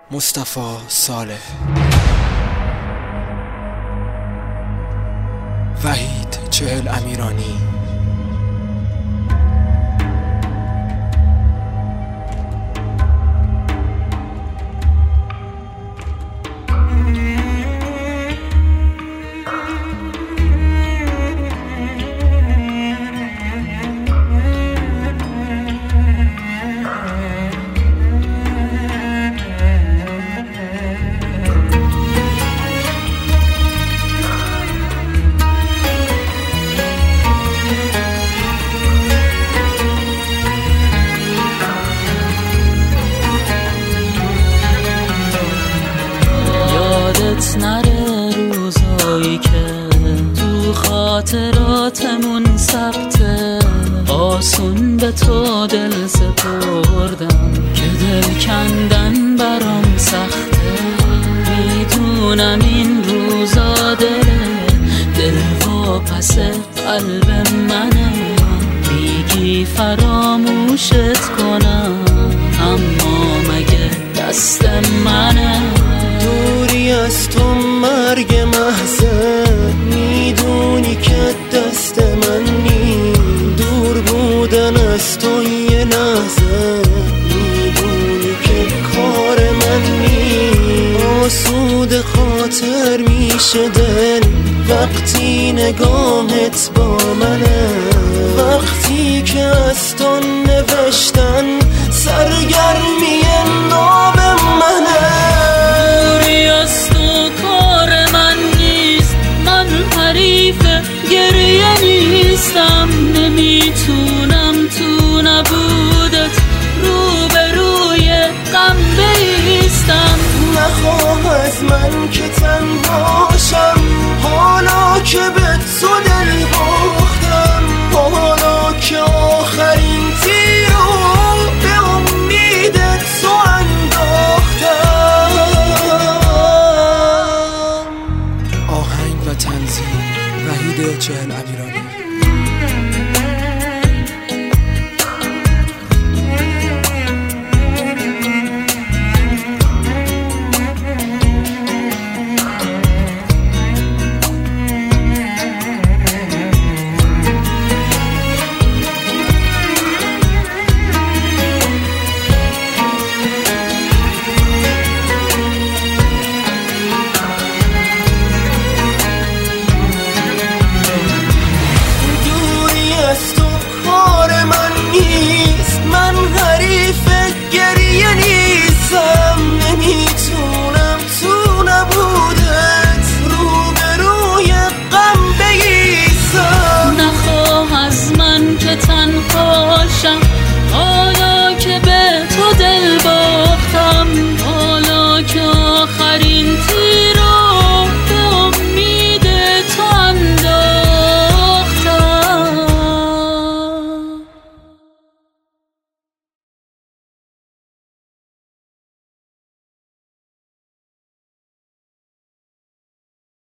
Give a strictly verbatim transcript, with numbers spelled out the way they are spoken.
مصطفی صالح، وحید چهل امیرانی، نره روزایی که تو خاطراتمون ثبته، آسون به تو دل سپردم که دل کندن برام سخته. میدونم این روزا دل دل و پس قلب منه، میگی فراموشت کنم اما مگه دست منه؟ دوری از تو مرگ محضه، میدونی که دست من نی. دور بودن از تو یه لحظه، میدونی که کار من نی. آسود خاطر میشه دل وقتی نگاهت با منه، وقتی که از تو نوشتن سرگرمی نام منه. گریه نیستم، نمیتونم تو نبودت رو به روی غم بایستم. نخواه از من که